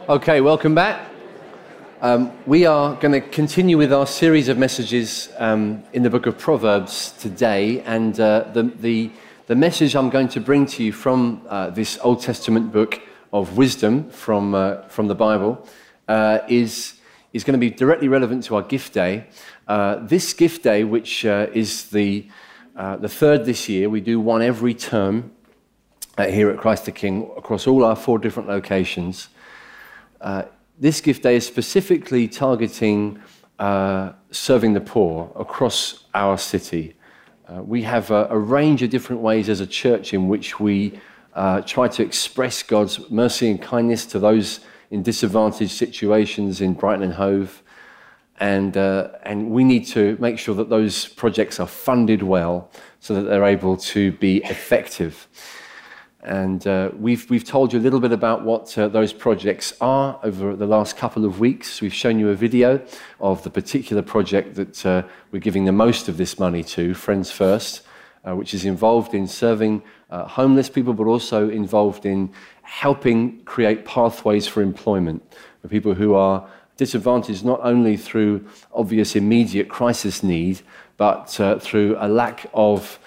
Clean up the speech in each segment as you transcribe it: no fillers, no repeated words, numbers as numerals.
Okay, welcome back. We are going to continue with our series of messages in the book of Proverbs today, and the message I'm going to bring to you from this Old Testament book of wisdom from the Bible is going to be directly relevant to our gift day. This gift day, which is the third this year, we do one every term here at Christ the King across all our 4 different locations. This gift day is specifically targeting serving the poor across our city. We have a range of different ways as a church in which we try to express God's mercy and kindness to those in disadvantaged situations in Brighton and Hove. And we need to make sure that those projects are funded well so that they're able to be effective. And we've told you a little bit about what those projects are over the last couple of weeks. We've shown you a video of the particular project that we're giving the most of this money to, Friends First, which is involved in serving homeless people, but also involved in helping create pathways for employment for people who are disadvantaged not only through obvious immediate crisis need, but through a lack of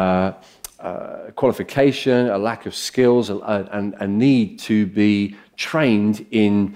qualification, a lack of skills, and a need to be trained in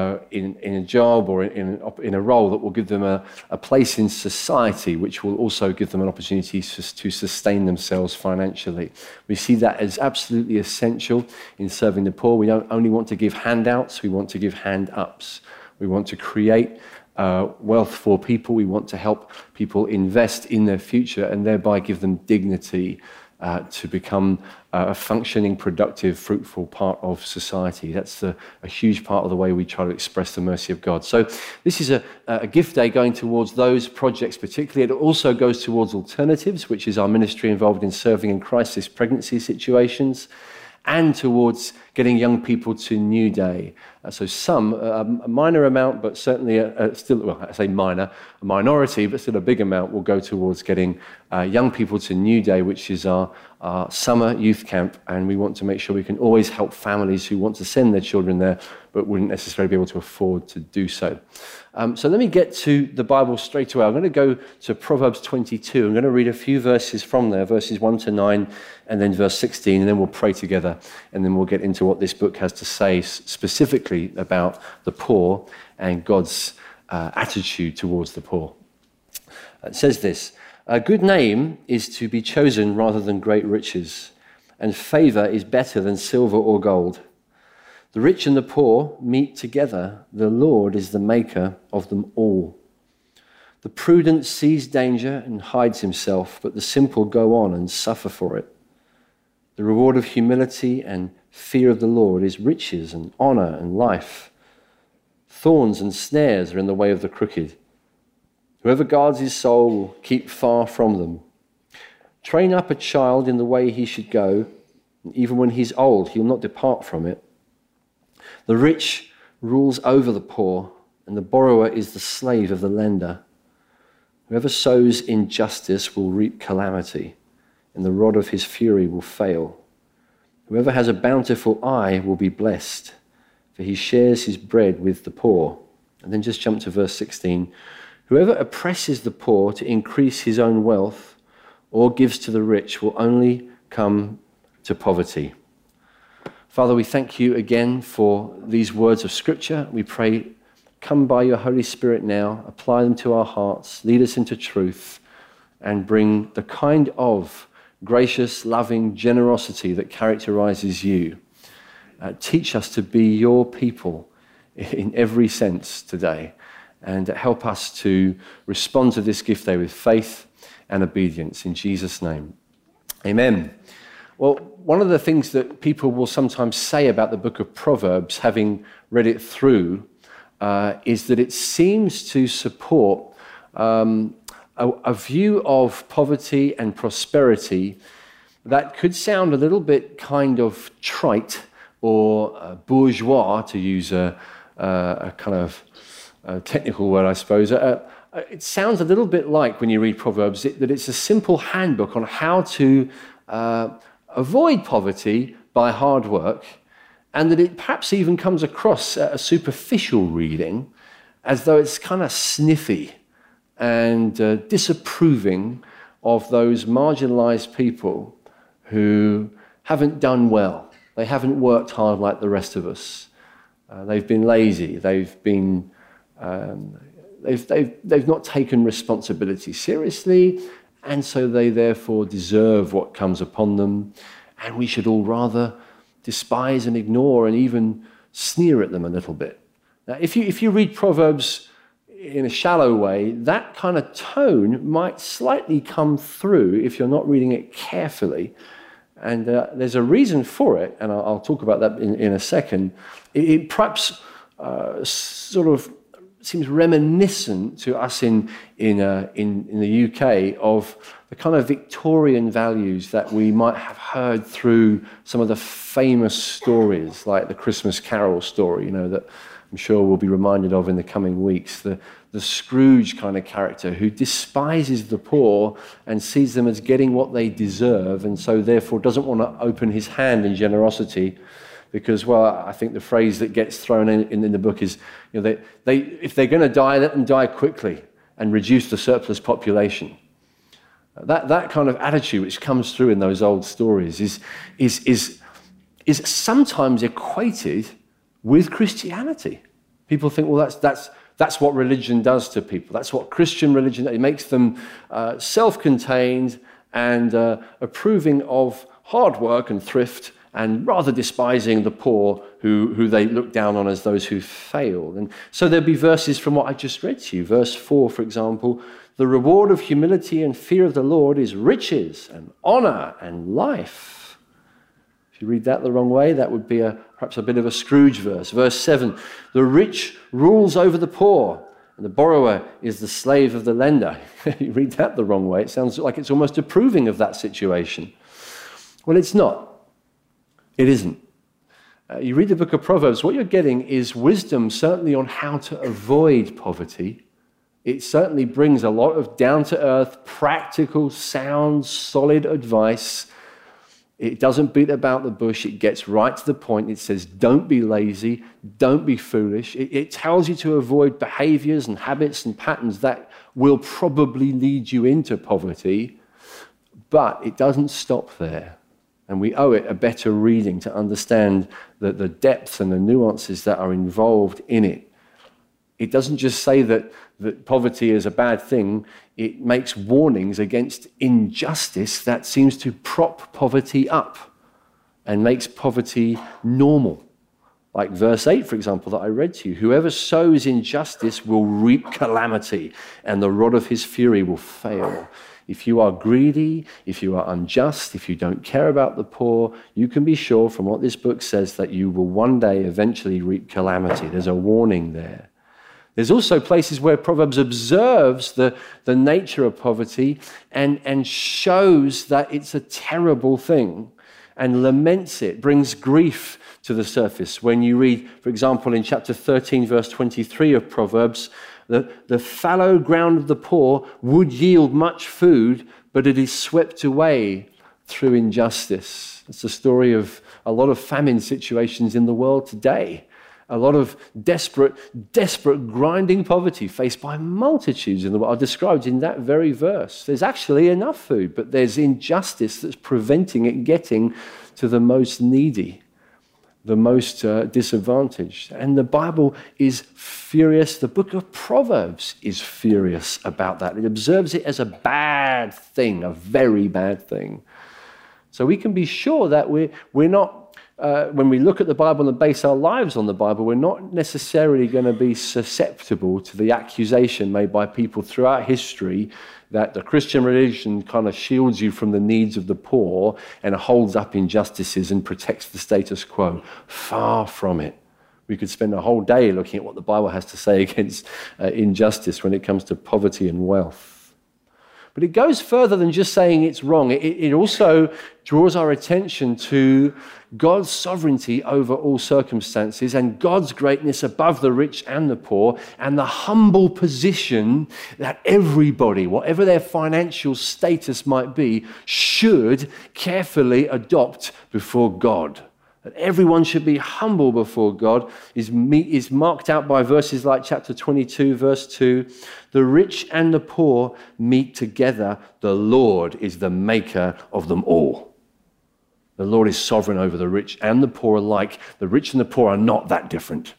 a job or in a role that will give them a place in society, which will also give them an opportunity to sustain themselves financially. We see that as absolutely essential in serving the poor. We don't only want to give handouts, we want to give hand-ups. We want to create wealth for people. We want to help people invest in their future and thereby give them dignity to become a functioning, productive, fruitful part of society. That's a huge part of the way we try to express the mercy of God. So this is a gift day going towards those projects particularly. It also goes towards alternatives, which is our ministry involved in serving in crisis pregnancy situations, and towards getting young people to New Day. So some, a minor amount, but certainly still, well, I say minor, a minority, but still a big amount will go towards getting young people to New Day, which is our summer youth camp. And we want to make sure we can always help families who want to send their children there, but wouldn't necessarily be able to afford to do so. So let me get to the Bible straight away. I'm going to go to Proverbs 22. I'm going to read a few verses from there, verses 1 to 9, and then verse 16, and then we'll pray together, and then we'll get into what this book has to say specifically about the poor and God's attitude towards the poor. It says this: "A good name is to be chosen rather than great riches, and favor is better than silver or gold. The rich and the poor meet together. The Lord is the maker of them all. The prudent sees danger and hides himself, but the simple go on and suffer for it. The reward of humility and fear of the Lord is riches and honor and life. Thorns and snares are in the way of the crooked. Whoever guards his soul will keep far from them. Train up a child in the way he should go, and even when he's old, he'll not depart from it. The rich rules over the poor, and the borrower is the slave of the lender. Whoever sows injustice will reap calamity, and the rod of his fury will fail. Whoever has a bountiful eye will be blessed, for he shares his bread with the poor." And then just jump to verse 16. "Whoever oppresses the poor to increase his own wealth or gives to the rich will only come to poverty." Father, we thank you again for these words of Scripture. We pray, come by your Holy Spirit now, apply them to our hearts, lead us into truth, and bring the kind of gracious, loving generosity that characterizes you. Teach us to be your people in every sense today, and help us to respond to this gift day with faith and obedience. In Jesus' name, amen. Well, one of the things that people will sometimes say about the book of Proverbs, having read it through, is that it seems to support a view of poverty and prosperity that could sound a little bit kind of trite or bourgeois, to use a kind of technical word, I suppose. It sounds a little bit like, when you read Proverbs, that it's a simple handbook on how to avoid poverty by hard work and that it perhaps even comes across at a superficial reading as though it's kind of sniffy and disapproving of those marginalized people who haven't done well. They haven't worked hard like the rest of us. They've been lazy. They've been they've not taken responsibility seriously, and so they therefore deserve what comes upon them. And we should all rather despise and ignore and even sneer at them a little bit. Now, if you read Proverbs in a shallow way, that kind of tone might slightly come through if you're not reading it carefully. And there's a reason for it, and I'll talk about that in a second. It perhaps sort of seems reminiscent to us in the UK of the kind of Victorian values that we might have heard through some of the famous stories, like the Christmas Carol story, that I'm sure we'll be reminded of in the coming weeks. The Scrooge kind of character who despises the poor and sees them as getting what they deserve, and so therefore doesn't want to open his hand in generosity. Because, well, I think the phrase that gets thrown in the book is, if they're going to die, let them die quickly and reduce the surplus population. That kind of attitude which comes through in those old stories is sometimes equated with Christianity. People think, well, that's what religion does to people. That's what Christian religion, it makes them self-contained and approving of hard work and thrift, and rather despising the poor who they look down on as those who failed. And so there'll be verses from what I just read to you. Verse 4, for example, the reward of humility and fear of the Lord is riches and honor and life. If you read that the wrong way, that would be perhaps a bit of a Scrooge verse. Verse 7, the rich rules over the poor, and the borrower is the slave of the lender. You read that the wrong way, it sounds like it's almost approving of that situation. Well, it's not. It isn't. You read the book of Proverbs, what you're getting is wisdom certainly on how to avoid poverty. It certainly brings a lot of down-to-earth, practical, sound, solid advice. It doesn't beat about the bush. It gets right to the point. It says, don't be lazy, don't be foolish. It tells you to avoid behaviors and habits and patterns that will probably lead you into poverty, but it doesn't stop there. And we owe it a better reading to understand the depth and the nuances that are involved in it. It doesn't just say that poverty is a bad thing. It makes warnings against injustice that seems to prop poverty up and makes poverty normal. Like verse 8, for example, that I read to you. Whoever sows injustice will reap calamity, and the rod of his fury will fail. If you are greedy, if you are unjust, if you don't care about the poor, you can be sure from what this book says that you will one day eventually reap calamity. There's a warning there. There's also places where Proverbs observes the nature of poverty and shows that it's a terrible thing and laments it, brings grief to the surface. When you read, for example, in chapter 13, verse 23 of Proverbs, the fallow ground of the poor would yield much food, but it is swept away through injustice. It's the story of a lot of famine situations in the world today. A lot of desperate, grinding poverty faced by multitudes in the world are described in that very verse. There's actually enough food, but there's injustice that's preventing it getting to the most needy, the most disadvantaged. And the Bible is furious. The book of Proverbs is furious about that. It observes it as a bad thing, a very bad thing. So we can be sure that we're not, when we look at the Bible and base our lives on the Bible, we're not necessarily going to be susceptible to the accusation made by people throughout history that the Christian religion kind of shields you from the needs of the poor and holds up injustices and protects the status quo. Far from it. We could spend a whole day looking at what the Bible has to say against injustice when it comes to poverty and wealth. But it goes further than just saying it's wrong. It also draws our attention to God's sovereignty over all circumstances and God's greatness above the rich and the poor, and the humble position that everybody, whatever their financial status might be, should carefully adopt before God. that everyone should be humble before God is marked out by verses like chapter 22, verse 2. The rich and the poor meet together. The Lord is the maker of them all. The Lord is sovereign over the rich and the poor alike. The rich and the poor are not that different.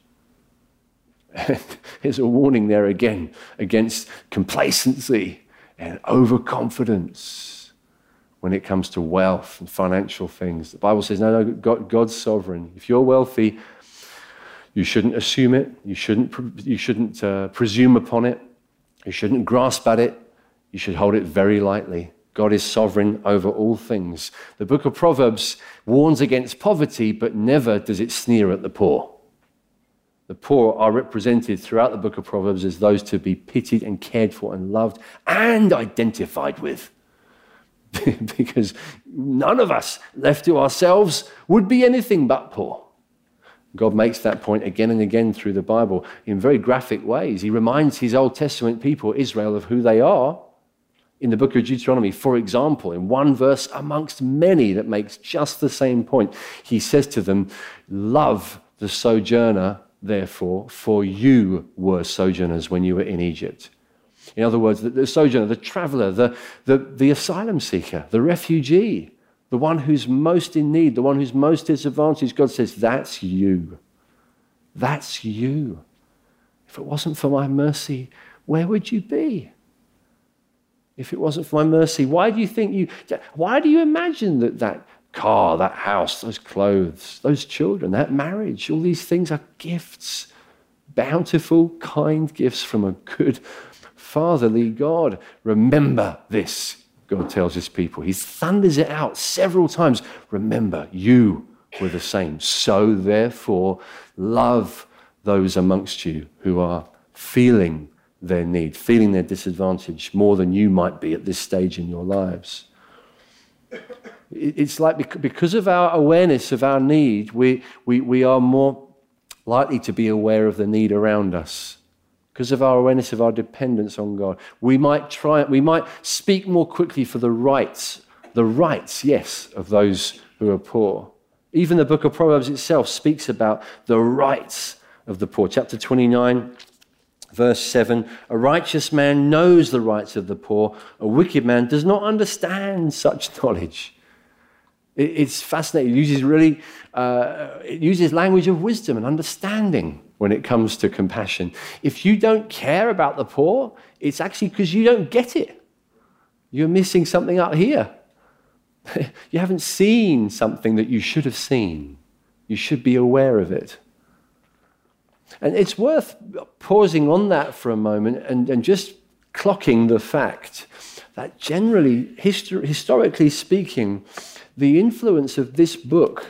There's a warning there again against complacency and overconfidence when it comes to wealth and financial things. The Bible says, no, God's sovereign. If you're wealthy, you shouldn't assume it. You shouldn't presume upon it. You shouldn't grasp at it. You should hold it very lightly. God is sovereign over all things. The book of Proverbs warns against poverty, but never does it sneer at the poor. The poor are represented throughout the book of Proverbs as those to be pitied and cared for and loved and identified with. Because none of us left to ourselves would be anything but poor. God makes that point again and again through the Bible in very graphic ways. He reminds his Old Testament people, Israel, of who they are. In the book of Deuteronomy, for example, in one verse amongst many that makes just the same point, he says to them, love the sojourner, therefore, for you were sojourners when you were in Egypt. In other words, the sojourner, the traveler, the asylum seeker, the refugee, the one who's most in need, the one who's most disadvantaged, God says, that's you. That's you. If it wasn't for my mercy, where would you be? If it wasn't for my mercy, why do you imagine that car, that house, those clothes, those children, that marriage, all these things are gifts, bountiful, kind gifts from a good fatherly God. Remember this, God tells his people. He thunders it out several times. Remember, you were the same. So therefore, love those amongst you who are feeling their need, feeling their disadvantage more than you might be at this stage in your lives. It's like because of our awareness of our need, we are more likely to be aware of the need around us. Because of our awareness of our dependence on God, we might speak more quickly for the rights, yes, of those who are poor. Even the book of Proverbs itself speaks about the rights of the poor. Chapter 29, verse 7, a righteous man knows the rights of the poor, a wicked man does not understand such knowledge. It's fascinating. It uses language of wisdom and understanding when it comes to compassion. If you don't care about the poor, it's actually because you don't get it. You're missing something out here. You haven't seen something that you should have seen. You should be aware of it. And it's worth pausing on that for a moment and just clocking the fact that generally, historically speaking, the influence of this book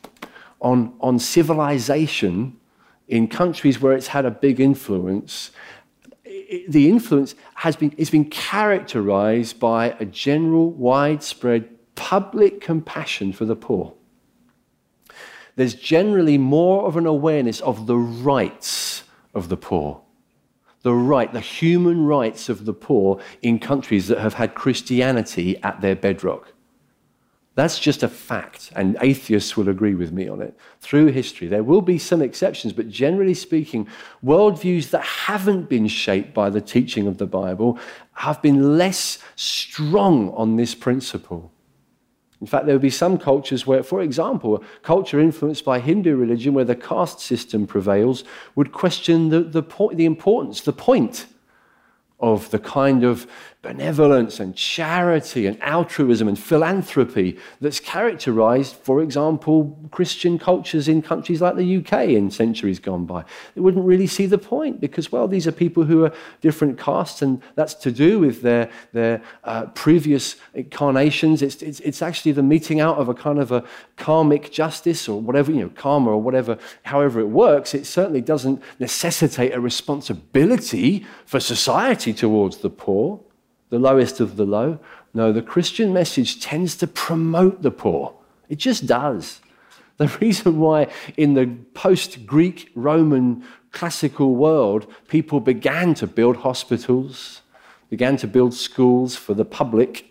on civilization in countries where it's had a big influence, the influence has been characterized by a general, widespread, public compassion for the poor. There's generally more of an awareness of the rights of the poor. The human rights of the poor in countries that have had Christianity at their bedrock. That's just a fact, and atheists will agree with me on it. Through history, there will be some exceptions, but generally speaking, worldviews that haven't been shaped by the teaching of the Bible have been less strong on this principle. In fact, there will be some cultures where, for example, a culture influenced by Hindu religion where the caste system prevails would question the point of the kind of benevolence and charity and altruism and philanthropy that's characterized, for example, Christian cultures in countries like the UK in centuries gone by. They wouldn't really see the point because, well, these are people who are different castes and that's to do with their previous incarnations. It's actually the meeting out of a kind of a karmic justice or whatever, karma or whatever, however it works. It certainly doesn't necessitate a responsibility for society towards the poor, the lowest of the low. No, the Christian message tends to promote the poor. It just does. The reason why in the post-Greek Roman classical world, people began to build hospitals, began to build schools for the public,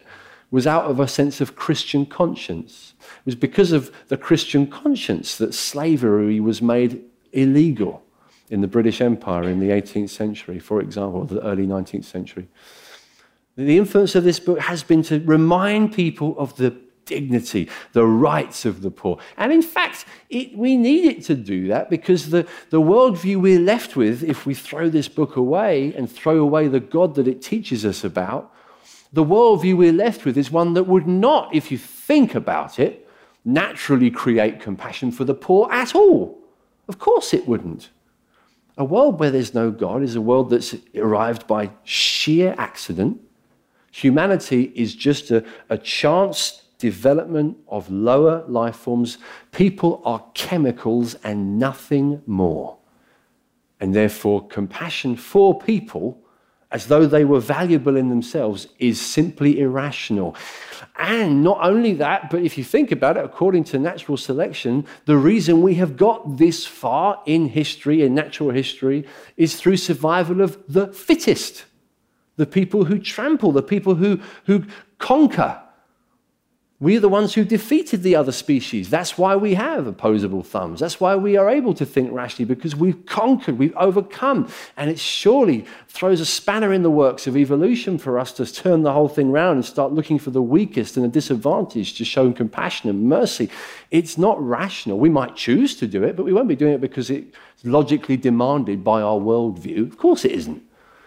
was out of a sense of Christian conscience. It was because of the Christian conscience that slavery was made illegal in the British Empire in the 18th century, for example, or the early 19th century. The influence of this book has been to remind people of the dignity, the rights of the poor. And in fact, we need it to do that because the worldview we're left with, if we throw this book away and throw away the God that it teaches us about, the worldview we're left with is one that would not, if you think about it, naturally create compassion for the poor at all. Of course it wouldn't. A world where there's no God is a world that's arrived by sheer accident. Humanity is just a chance development of lower life forms. People are chemicals and nothing more. And therefore, compassion for people, as though they were valuable in themselves, is simply irrational. And not only that, but if you think about it, according to natural selection, the reason we have got this far in history, in natural history, is through survival of the fittest. The people who trample, the people who conquer. We're the ones who defeated the other species. That's why we have opposable thumbs. That's why we are able to think rationally, because we've conquered, we've overcome. And it surely throws a spanner in the works of evolution for us to turn the whole thing around and start looking for the weakest and the disadvantaged to show compassion and mercy. It's not rational. We might choose to do it, but we won't be doing it because it's logically demanded by our worldview. Of course it isn't.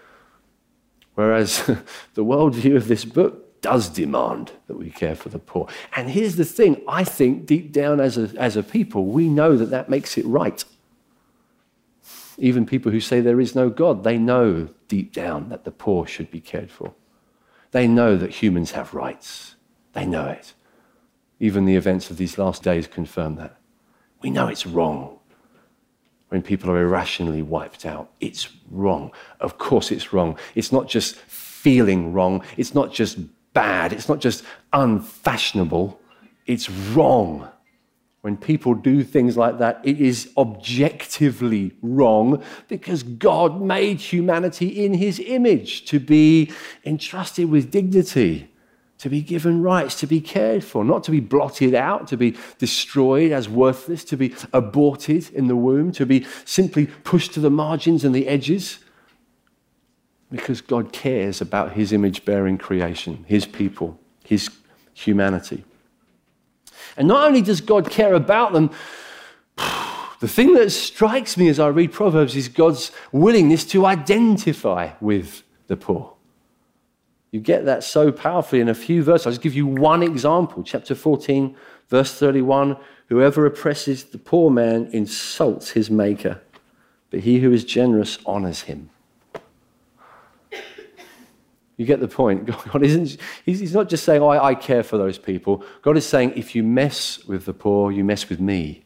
Whereas the worldview of this book does demand that we care for the poor. And here's the thing, I think deep down as a people, we know that makes it right. Even people who say there is no God, they know deep down that the poor should be cared for. They know that humans have rights. They know it. Even the events of these last days confirm that. We know it's wrong when people are irrationally wiped out. It's wrong. Of course it's wrong. It's not just feeling wrong. It's not just bad. It's not just unfashionable. It's wrong. When people do things like that, it is objectively wrong because God made humanity in his image to be entrusted with dignity, to be given rights, to be cared for, not to be blotted out, to be destroyed as worthless, to be aborted in the womb, to be simply pushed to the margins and the edges. Because God cares about his image-bearing creation, his people, his humanity. And not only does God care about them, the thing that strikes me as I read Proverbs is God's willingness to identify with the poor. You get that so powerfully in a few verses. I'll just give you one example. Chapter 14, verse 31, whoever oppresses the poor man insults his maker, but he who is generous honors him. You get the point. God isn't, he's not just saying, I care for those people. God is saying, if you mess with the poor, you mess with me.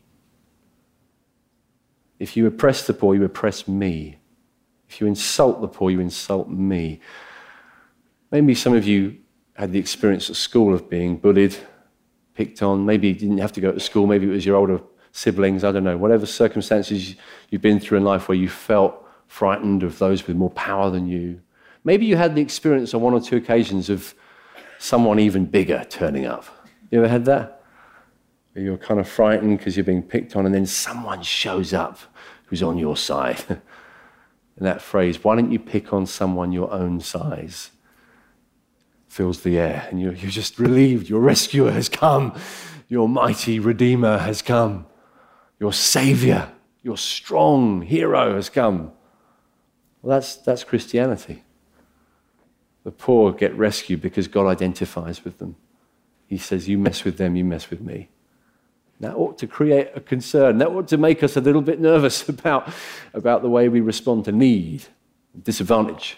If you oppress the poor, you oppress me. If you insult the poor, you insult me. Maybe some of you had the experience at school of being bullied, picked on. Maybe you didn't have to go to school. Maybe it was your older siblings. I don't know. Whatever circumstances you've been through in life where you felt frightened of those with more power than you. Maybe you had the experience on one or two occasions of someone even bigger turning up. You ever had that? Where you're kind of frightened because you're being picked on and then someone shows up who's on your side. And that phrase, why don't you pick on someone your own size, fills the air and you're just relieved. Your rescuer has come. Your mighty Redeemer has come. Your Savior, your strong hero has come. Well, that's Christianity. The poor get rescued because God identifies with them. He says, you mess with them, you mess with me. That ought to create a concern. That ought to make us a little bit nervous about the way we respond to need, disadvantage.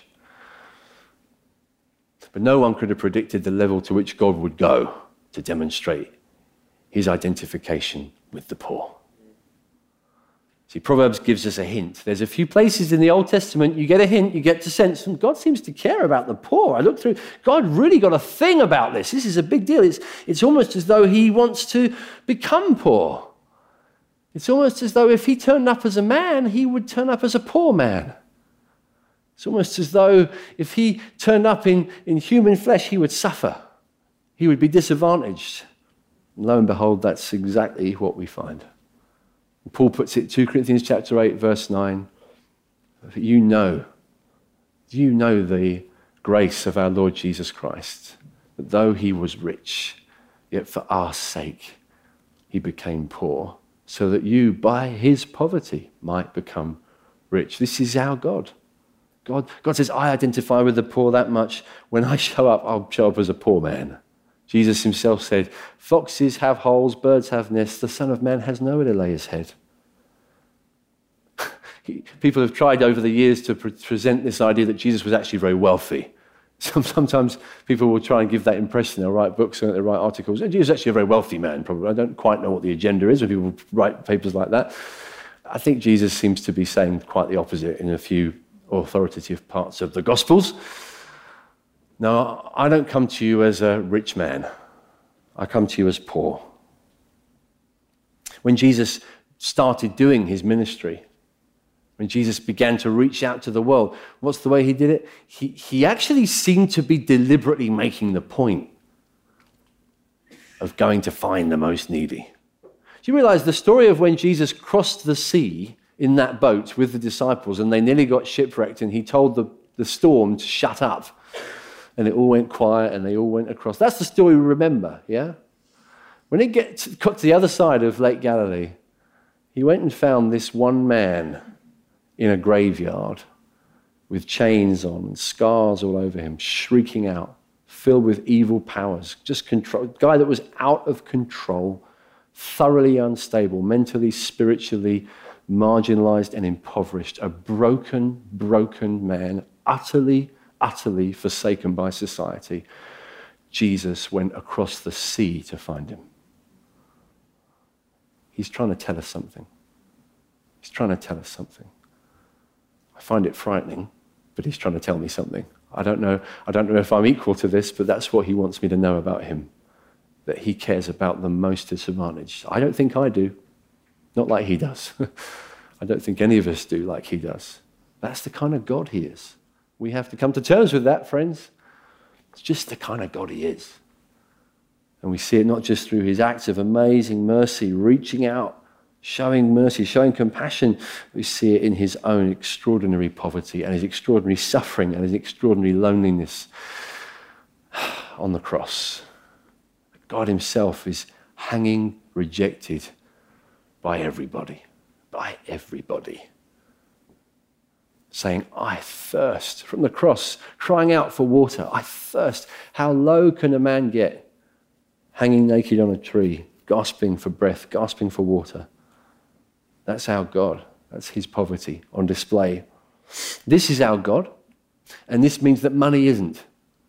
But no one could have predicted the level to which God would go to demonstrate his identification with the poor. See, Proverbs gives us a hint. There's a few places in the Old Testament you get a hint, you get to sense, and God seems to care about the poor. I look through, God really got a thing about this. This is a big deal. It's almost as though he wants to become poor. It's almost as though if he turned up as a man, he would turn up as a poor man. It's almost as though if he turned up in human flesh, he would suffer. he would be disadvantaged. And lo and behold, that's exactly what we find. Paul puts it, 2 Corinthians chapter 8, verse 9, you know the grace of our Lord Jesus Christ, that though he was rich, yet for our sake he became poor, so that you, by his poverty, might become rich. This is our God. God says, I identify with the poor that much. When I show up, I'll show up as a poor man. Jesus himself said, foxes have holes, birds have nests, the Son of Man has nowhere to lay his head. People have tried over the years to present this idea that Jesus was actually very wealthy. Sometimes people will try and give that impression. They'll write books and they'll write articles. Jesus is actually a very wealthy man, probably. I don't quite know what the agenda is when people write papers like that. I think Jesus seems to be saying quite the opposite in a few authoritative parts of the Gospels. No, I don't come to you as a rich man. I come to you as poor. When Jesus started doing his ministry, when Jesus began to reach out to the world, what's the way he did it? He actually seemed to be deliberately making the point of going to find the most needy. Do you realize the story of when Jesus crossed the sea in that boat with the disciples and they nearly got shipwrecked and he told the storm to shut up and it all went quiet and they all went across? That's the story we remember, yeah? When it got to the other side of Lake Galilee, he went and found this one man in a graveyard with chains on and scars all over him, shrieking out, filled with evil powers, just control, guy that was out of control, thoroughly unstable, mentally, spiritually marginalized and impoverished, a broken man, utterly forsaken by society. Jesus went across the sea to find him. He's trying to tell us something. He's trying to tell us something. I find it frightening, but he's trying to tell me something. I don't know if I'm equal to this, but that's what he wants me to know about him, that he cares about the most disadvantaged. I don't think I do, not like he does. I don't think any of us do like he does. That's the kind of God he is. We have to come to terms with that, friends. It's just the kind of God he is. And we see it not just through his acts of amazing mercy, reaching out, showing mercy, showing compassion. We see it in his own extraordinary poverty and his extraordinary suffering and his extraordinary loneliness on the cross. God himself is hanging, rejected by everybody, saying, I thirst, from the cross, crying out for water. I thirst. How low can a man get? Hanging naked on a tree, gasping for breath, gasping for water. That's our God. That's his poverty on display. This is our God, and this means that money isn't.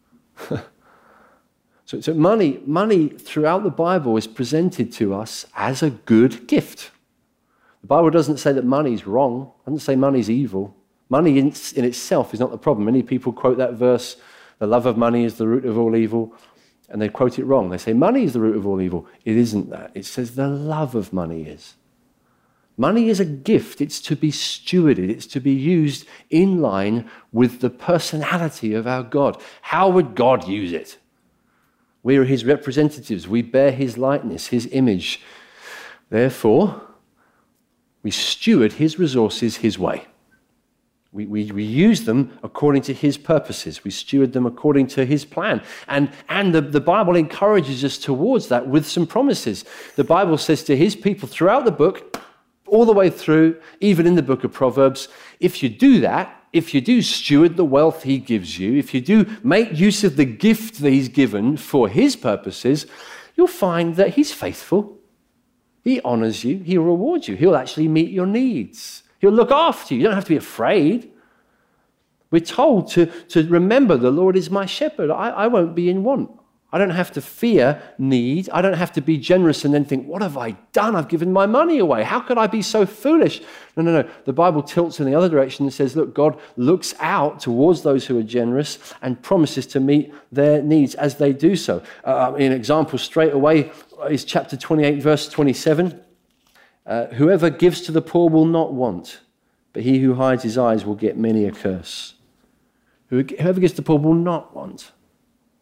So money throughout the Bible is presented to us as a good gift. The Bible doesn't say that money's wrong. It doesn't say money's evil. Money in itself is not the problem. Many people quote that verse, the love of money is the root of all evil, and they quote it wrong. They say money is the root of all evil. It isn't that. It says the love of money is. Money is a gift. It's to be stewarded. It's to be used in line with the personality of our God. How would God use it? We are his representatives. We bear his likeness, his image. Therefore, we steward his resources his way. We use them according to his purposes. We steward them according to his plan. And the Bible encourages us towards that with some promises. The Bible says to his people throughout the book, all the way through, even in the book of Proverbs, if you do that, if you do steward the wealth he gives you, if you do make use of the gift that he's given for his purposes, you'll find that he's faithful. He honors you. He'll reward you. He'll actually meet your needs. He'll look after you. You don't have to be afraid. We're told to remember the Lord is my shepherd. I won't be in want. I don't have to fear need. I don't have to be generous and then think, what have I done? I've given my money away. How could I be so foolish? No. The Bible tilts in the other direction and says, look, God looks out towards those who are generous and promises to meet their needs as they do so. An example straight away is chapter 28, verse 27. Whoever gives to the poor will not want, but he who hides his eyes will get many a curse. Whoever gives to the poor will not want.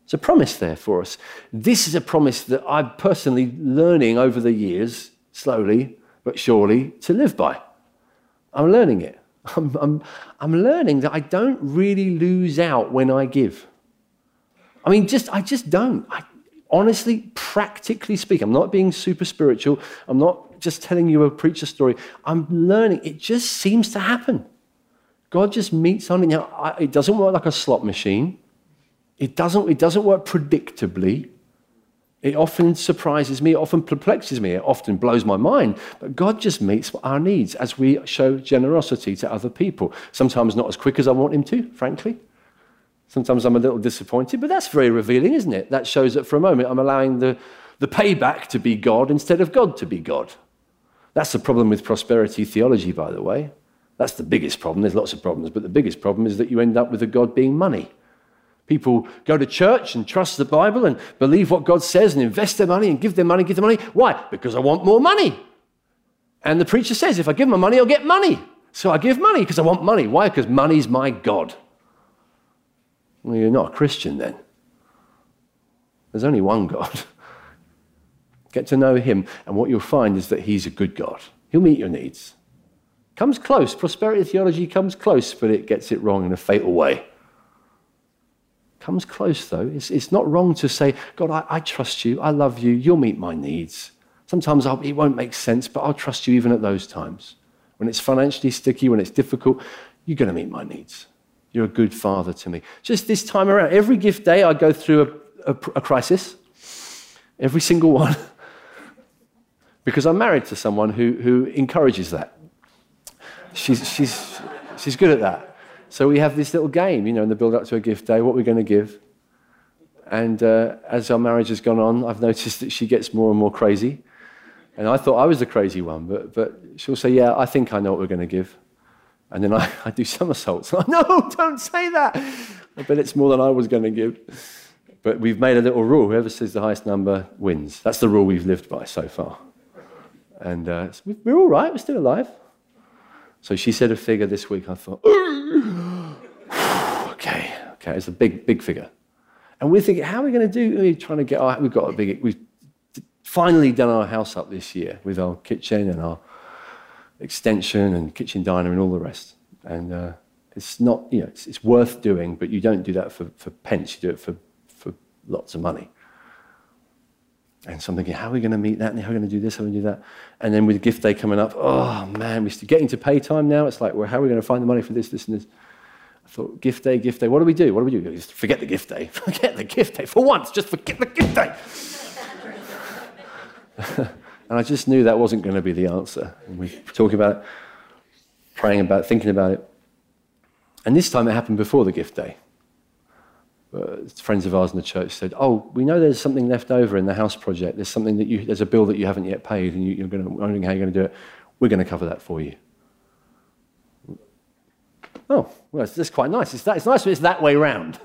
There's a promise there for us. This is a promise that I'm personally learning over the years, slowly but surely, to live by. I'm learning it. I'm learning that I don't really lose out when I give. I mean, I just don't. Honestly, practically speaking, I'm not being super spiritual. I'm not just telling you a preacher story. I'm learning. It just seems to happen. God just meets on it. Now, it doesn't work like a slot machine. It doesn't work predictably. It often surprises me. It often perplexes me. It often blows my mind. But God just meets our needs as we show generosity to other people. Sometimes not as quick as I want him to, frankly. Sometimes I'm a little disappointed, but that's very revealing, isn't it? That shows that for a moment I'm allowing the payback to be God instead of God to be God. That's the problem with prosperity theology, by the way. That's the biggest problem. There's lots of problems, but the biggest problem is that you end up with a God being money. People go to church and trust the Bible and believe what God says and invest their money and give their money. Why? Because I want more money. And the preacher says, if I give my money, I'll get money. So I give money because I want money. Why? Because money's my God. Well, you're not a Christian then. There's only one God. Get to know him, and what you'll find is that he's a good God. He'll meet your needs. Comes close. Prosperity theology comes close, but it gets it wrong in a fatal way. Comes close, though. It's not wrong to say, God, I trust you. I love you. You'll meet my needs. Sometimes it won't make sense, but I'll trust you even at those times. When it's financially sticky, when it's difficult, you're going to meet my needs. You're a good father to me. Just this time around, every gift day I go through a crisis. Every single one. Because I'm married to someone who encourages that. She's good at that. So we have this little game, in the build-up to a gift day, what we're going to give. And as our marriage has gone on, I've noticed that she gets more and more crazy. And I thought I was the crazy one, but she'll say, yeah, I think I know what we're going to give. And then I do somersaults. No, don't say that. I bet it's more than I was going to give. But we've made a little rule. Whoever says the highest number wins. That's the rule we've lived by so far. And we're all right. We're still alive. So she said a figure this week. I thought, okay, it's a big figure. And we're thinking, how are we going to do? We're trying to get we've finally done our house up this year with our kitchen and our extension and kitchen diner and all the rest. And it's not, it's worth doing, but you don't do that for pence. You do it for lots of money. And so I'm thinking, how are we going to meet that? And how are we going to do this? How are we going to do that? And then with gift day coming up, oh man, we're getting to pay time now. It's like, well, how are we going to find the money for this, and this? I thought, gift day. What do we do? Just forget the gift day. Forget the gift day. For once, just forget the gift day. And I just knew that wasn't going to be the answer. And we were talking about it, praying about it, thinking about it. And this time it happened before the gift day. Friends of ours in the church said, oh, we know there's something left over in the house project. There's something there's a bill that you haven't yet paid, and you're wondering how you're going to do it. We're going to cover that for you. Oh, well, that's quite nice. It's nice when it's that way round.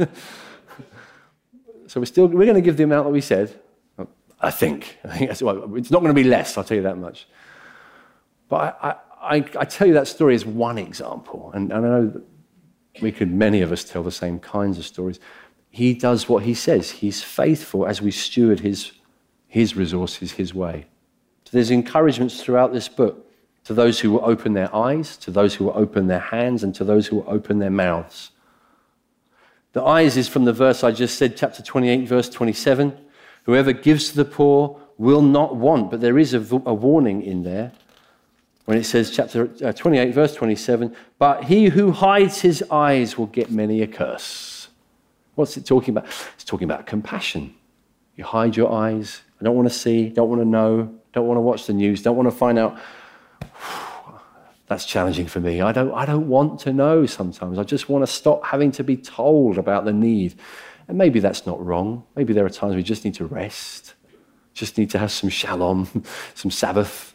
So we're going to give the amount that we said. I think that's, well, it's not going to be less, I'll tell you that much. But I tell you that story as one example, and I know that many of us tell the same kinds of stories. He does what he says. He's faithful as we steward his resources his way. So there's encouragements throughout this book to those who will open their eyes, to those who will open their hands, and to those who will open their mouths. The eyes is from the verse I just said, chapter 28, verse 27. Whoever gives to the poor will not want, but there is a warning in there when it says, chapter 28, verse 27, but he who hides his eyes will get many a curse. What's it talking about? It's talking about compassion. You hide your eyes. I don't want to see, don't want to know, don't want to watch the news, don't want to find out. That's challenging for me. I don't want to know sometimes. I just want to stop having to be told about the need. And maybe that's not wrong. Maybe there are times we just need to rest, just need to have some shalom, some Sabbath.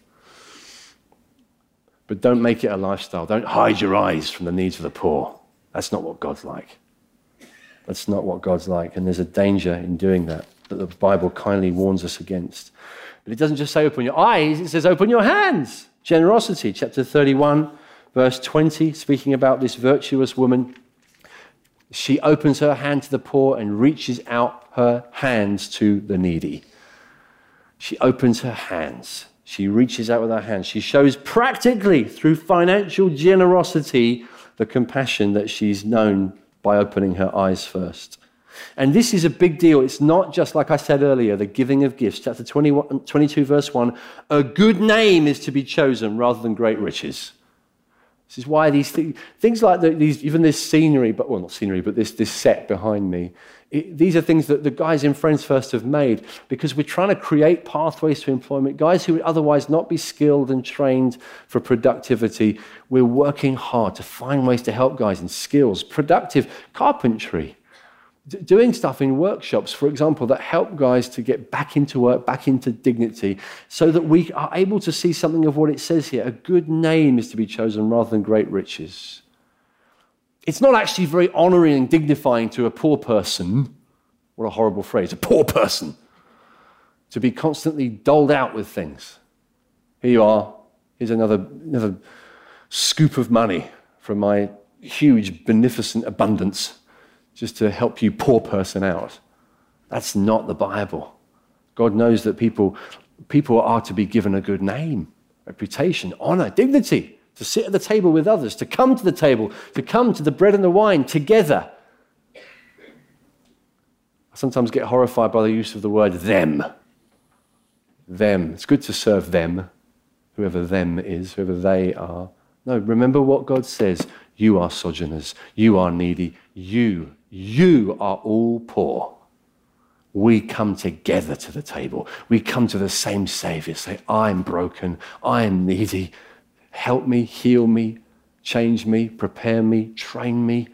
But don't make it a lifestyle. Don't hide your eyes from the needs of the poor. That's not what God's like. That's not what God's like. And there's a danger in doing that the Bible kindly warns us against. But it doesn't just say open your eyes, it says open your hands. Generosity, chapter 31, verse 20, speaking about this virtuous woman. She opens her hand to the poor and reaches out her hands to the needy. She opens her hands. She reaches out with her hands. She shows practically through financial generosity the compassion that she's known by opening her eyes first. And this is a big deal. It's not just, like I said earlier, the giving of gifts. Chapter 22, verse 1, a good name is to be chosen rather than great riches. This is why these things like even this scenery, but well, not scenery, but this set behind me, these are things that the guys in Friends First have made because we're trying to create pathways to employment. Guys who would otherwise not be skilled and trained for productivity, we're working hard to find ways to help guys in skills, productive carpentry, doing stuff in workshops, for example, that help guys to get back into work, back into dignity, so that we are able to see something of what it says here. A good name is to be chosen rather than great riches. It's not actually very honoring and dignifying to a poor person. What a horrible phrase, a poor person. To be constantly doled out with things. Here you are. Here's another scoop of money from my huge, beneficent abundance, just to help you poor person out. That's not the Bible. God knows that people are to be given a good name, reputation, honor, dignity, to sit at the table with others, to come to the table, to come to the bread and the wine together. I sometimes get horrified by the use of the word them. Them. It's good to serve them, whoever them is, whoever they are. No, remember what God says. You are sojourners. You are needy. You are all poor. We come together to the table. We come to the same Savior. Say, I'm broken. I'm needy. Help me, heal me, change me, prepare me, train me.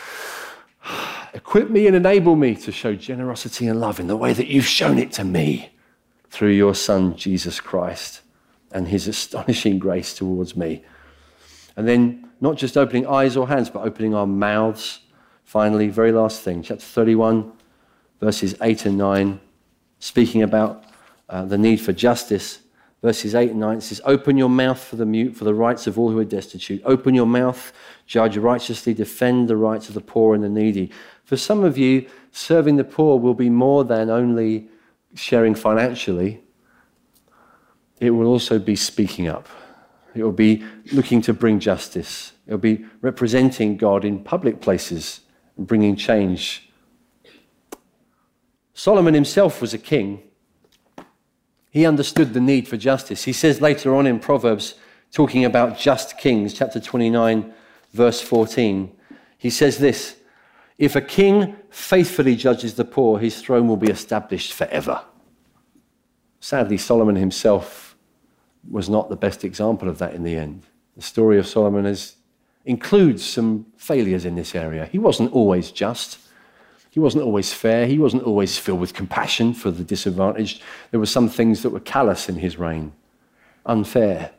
Equip me and enable me to show generosity and love in the way that you've shown it to me through your Son, Jesus Christ, and his astonishing grace towards me. And then not just opening eyes or hands, but opening our mouths. Finally, very last thing, chapter 31, verses 8 and 9, speaking about the need for justice. Verses 8 and 9, it says, open your mouth for the mute, for the rights of all who are destitute. Open your mouth, judge righteously, defend the rights of the poor and the needy. For some of you, serving the poor will be more than only sharing financially. It will also be speaking up. It will be looking to bring justice. It will be representing God in public places and bringing change. Solomon himself was a king. He understood the need for justice. He says later on in Proverbs, talking about just kings, chapter 29, verse 14, he says this, if a king faithfully judges the poor, his throne will be established forever. Sadly, Solomon himself was not the best example of that in the end. The story of Solomon includes some failures in this area. He wasn't always just. He wasn't always fair. He wasn't always filled with compassion for the disadvantaged. There were some things that were callous in his reign, unfair.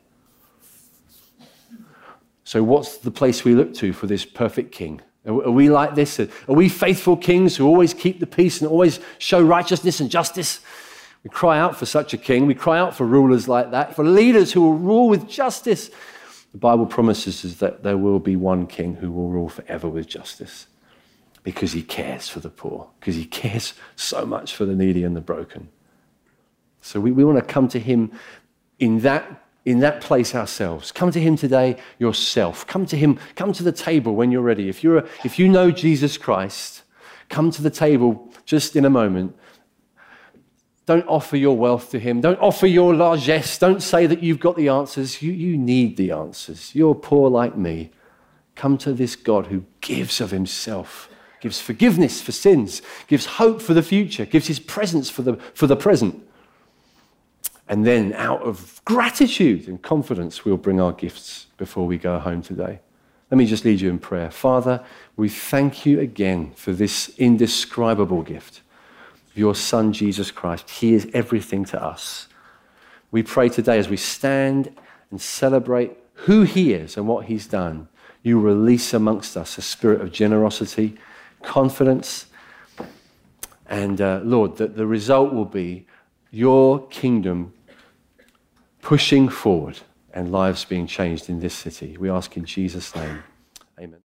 So what's the place we look to for this perfect king? Are we like this? Are we faithful kings who always keep the peace and always show righteousness and justice? We cry out for such a king. We cry out for rulers like that, for leaders who will rule with justice. The Bible promises us that there will be one king who will rule forever with justice. Because he cares for the poor, because he cares so much for the needy and the broken. So we want to come to him in that place ourselves. Come to him today yourself. Come to him, come to the table when you're ready. If you know Jesus Christ, come to the table just in a moment. Don't offer your wealth to him. Don't offer your largesse. Don't say that you've got the answers. You need the answers. You're poor like me. Come to this God who gives of himself, gives forgiveness for sins, gives hope for the future, gives his presence for the present. And then out of gratitude and confidence, we'll bring our gifts before we go home today. Let me just lead you in prayer. Father, we thank you again for this indescribable gift of your Son, Jesus Christ. He is everything to us. We pray today as we stand and celebrate who he is and what he's done, you release amongst us a spirit of generosity, confidence, and Lord, that the result will be your kingdom pushing forward and lives being changed in this city. We ask in Jesus' name. Amen.